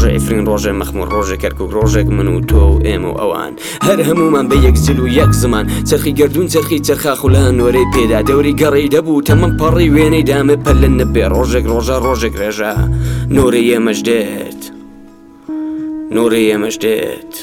ڕۆژە ئیفرین ڕۆژێ مەخموون ڕۆژێ کەرکوو ڕۆژێک من و تۆ و ئێمە و ئەوان هەر هەمومان بە یەک زل و یەک زمان چرخی گردون چرخی چرخا خولان وەرەی پێدا دەوری گەڕی دەبوو تەمەم پەڕی وێنەی دامێ پەلن نەبێ ڕۆژێک ڕۆژە ڕۆژێک ڕێژە نۆرەی ئێمەش دێت نۆرەی ئێمەش دێت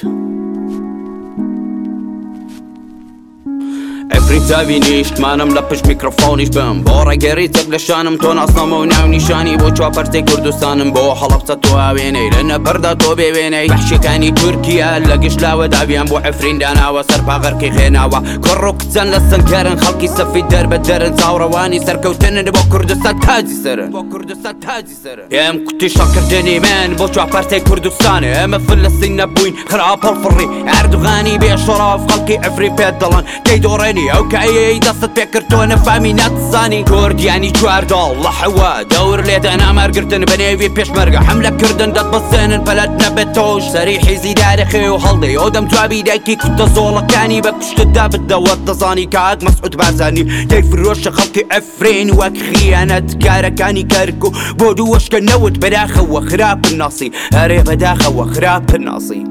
ئەفریتاوی نیشتمانم لە پشت میکرۆفۆنیش بم بۆ ڕێگەری چەک لە شانم تۆ ناسنەمە و ناو نیشانی بۆ چواپەرتەی کوردستانم بۆ هەڵەبچە تۆ ئاوێنەی لە نەبەردا تۆ بێوێنەی بەحشەکانی تورکیا لە گشتلاوە داویان بۆ ئەفرین داناوە سەرپاغەرقی خێناوە کوڕ و کچەن لە سنگەرن خەڵکی سەفی دەربە دەرن چاوڕەوانی سەرکەوتنن بۆ کوردستان تاجی سەرن ئێم کوتی شەڵکردنی من بۆ چواپەرتەی کوردستانە ئێمە فلەستین نەبووین خراپەڵ فڕی ئەردوغانی بێشەڕاف خەڵکی ئەفری پێت دەڵن دەی دۆڕێنی ئەو کایەی دەستت پێکردۆ نەفامی ناتزانی کوردیانی چوارداڵ لە حەوا دەور لێدە نامارگرتن بە نێوی پێشمەرگە حملەکردن دەتبەسێنن پەلەت نەبێت تۆش سەری حیزی دارەخێ و هەڵدەی ئەو دەم جوابی دایکی کوتە زۆڵەکانی بە کوشتتدا بدەوەت دەزانی کاک مەسعود بارزانی دەی فرۆشە خەڵکی ئەفرین وەک خیانەتکارەکانی کەرک و بۆ دوو وەشکە نەوت بەداخەوە خراپن ناسی هەرێ بەداخەوە خراپن ناسی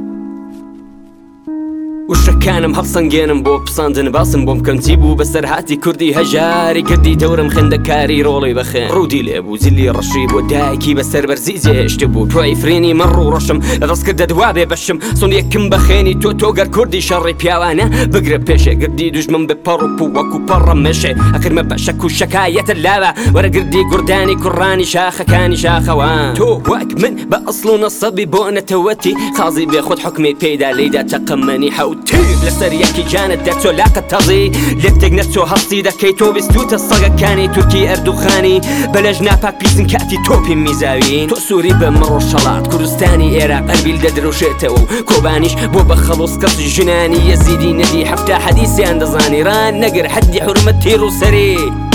وشەکانم هەڵسەنگێنم بۆ پساندن باسم بۆم کەمچی بوو بەسەر هاتی کوردی هەژاری گردی دەورم خندەکاری ڕۆڵی بەخێن ڕوودی لێبوو زلی ڕەشی بۆ دایکی بەسەر بەرزی جێهێشت بوو توی فڕێنی من ڕوو ڕەشم لە دەستکردە دوابێ بەشم سۆن یەکم بەخێنی تۆ تۆگەر کوردی شەڕی پیاوانە بگرە پێشێ گردی دوژمن بە پەڕ و پوو وەکو پەڕە مێشێ ئەکرمە بە شەک و شەکایەتە لاوە وەرە گردی گوردانی کوڕانی شاخەکانی شاخەوان تۆ وەک من بە ئەسڵ و نەسەبی بۆ نەتەوەتی خازی بێ خۆت حکمی پێدا لێدا تەقەمەنی حەوت لەسەر یەکی جانت دەچۆ لاقت تەڵی لێتێک نەچۆ هەستی دەکەی تۆ بیستوتە سەگەکانی تورکی ئەردوخانی بەلەژ ناپاک پیسن کاتی تۆپی میزاوین تۆ سووری بە مڕۆ شەڵات کوردستانی ئێراق ئەربیل دەدرۆشێتەوە و کۆبانیش بۆ بە خەڵۆس کەس ژنانی یەزیدی نەدی هەفتا حەدیسیان دەزانی ڕان نەگر حەدی حورمەت تێڕ و سەری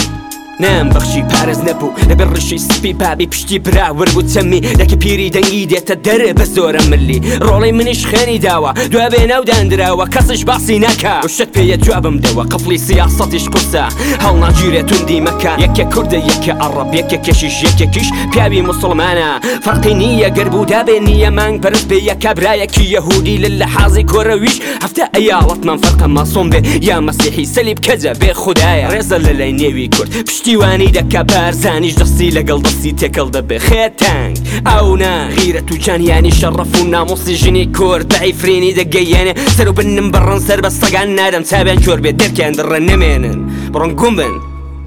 نام بەخشی پارێز نەبوو لەبەر ڕشی سپی پابی پشتی براور بوو چەمی دەکە پیری دەنگی دێتە دەرێ بە زۆرە ملی ڕۆڵی منیش خێنی داوە دوابێ ناودانراوە کەسش باسی ناکە وشت پێیە جوابم دەوە قفڵی سیاسەتیش قورسە هەڵ ناگیرێت توندی مەکە یەکێ کوردە یەکێ عەڕەب یەکێ کێشیش یەکێکیش پیاوی موسڵمانە فەرقی نییە گەربوو دابێ نییە مانگ پەرست بێ یەکە برایەکی یەهودی لە لەحازی کۆرەویش هەفتە ئەیاڵەتمان فەرقە ماسۆم بێ یا مەسیحی سەلیب کەجە بێ خودایە ڕێزە لە لای نێوی کورد پشتیوانی دەکا بارزانیش دەستی لەگەڵ دەستی تێکەڵ دەبێ خێتەنگ ئەو نا غیرەت و جانیانی شەڕەف و نامۆسی ژنی کورد بە ئیفرینی دەگەیەنێ سەر و بنم بەڕەن سەر بە سەگان نادەم چاویان جۆر بێت دەرکیان دڕە نەمێنن بڕۆن گوم بن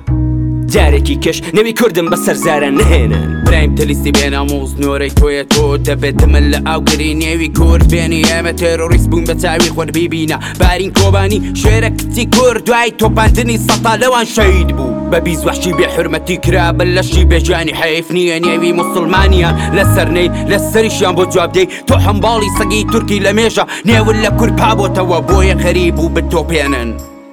جارێکی کەش نەوی کوردم بەسەر زارە نهێنن برایم تەلیستی بێناموز نۆرەی تۆیە تۆ دەبێت من لە ئاوگری نێوی کورد بێنی ئێمە تێرۆریست بوون بە چاوی خۆر بیبینە بارین کۆبانی شێرە کچی کورد دوای تۆپاندنی سەتا لەوان شەید بوو بە بیزوەحشی بێ حورمەتی کرا بە لەشی بێجانی حەیف نییە نێوی موسڵمانیان لەسەر نەی لەسەریشیان بۆ جواب دەی تۆ هەمباڵی سەگی تورکی لە مێژە نێون لە کورد پابۆتەوە بۆیە خەریب و بتۆپێنن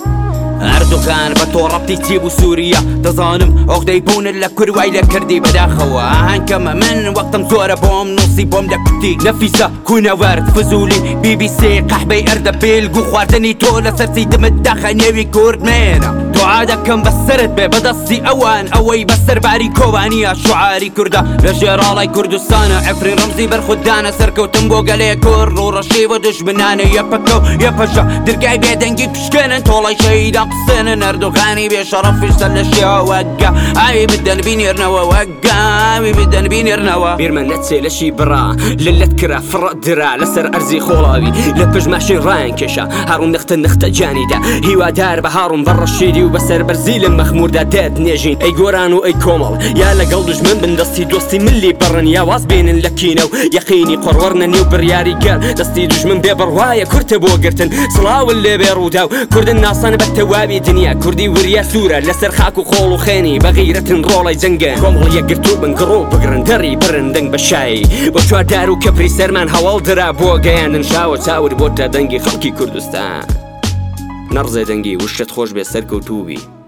ئەردوغان بە تۆ ڕەبتی چی بوو سووریا دەزانم ئۆخدەی بوونن لە کوروای لە کردی بەداخەوە ئاهەنگەمە من وەختم زۆرە بۆم نووسی بۆم دەکوتی نەفیسە کوونەوەرد فزولی BBC قەحبەی ئەردە بێلگو خواردنی تۆ لەسەرسی دمت داخە نێوی کورد مێنە دوعا دەکەم بەسەرت بێ بەدەستی ئەوان ئەوەی بەسەرباری کۆوانیە شوعاری کوردە لە ژێراڵای کوردستانە ئەفرین ڕەمزی بەرخوددانە سەرکەوتم بۆ گەلەیە کورد ڕوو ڕەشی بە دژمنانە یەپەکە و یەپەشە دەرگای بێدەنگی پشکێنن تۆڵی شەیدا قسێنن ئەردوغانی بێشەڕەفیشتە لە شێوە وەگە ئاوی بدەن بینێرنەوە وەگە ئاوی بدەن بینێرنەوە بیرمە نەچێ لەشی بڕا لەلەت کرا فڕەت درا لەسەر ئەرزی خۆڵاوی لە پژماشی ڕایان کێشە هەڕوو نەختە جانیدا هیوادار بە هاڕوون بەڕەشیدی و بەسەر بەرزی لە مەخمووردا دێت نێژین ئەی گۆران و ئەی کۆمەڵ یا لەگەڵ دژمن بن دەستی دۆستی ملی بڕن یا واز بێنن لە کینە و یەقینی قڕوەرنە نێو بڕیاری گەر دەستی دژمن بێ بڕوایە کورتە بۆ گرتن سڵاون لێ بێ ڕوودا و کوردن ناسان بە تەواوی دنیا کوردی وریا سوورە لەسەر خاک و خۆڵ و خێنی بەغیرەتن ڕۆڵی جەنگە کۆمەڵ یەکگرتوو بن گڕۆ بگرن دەڕی برن دەنگ بە شایی بۆ چواردار و کەپری سەرمان هەواڵ درا بۆ گەیاندن شاوە چاور بۆتە دەنگی خەڵکی کوردستان نەڕزێ دەنگی وشت خۆش بێ سەرکەوتووبی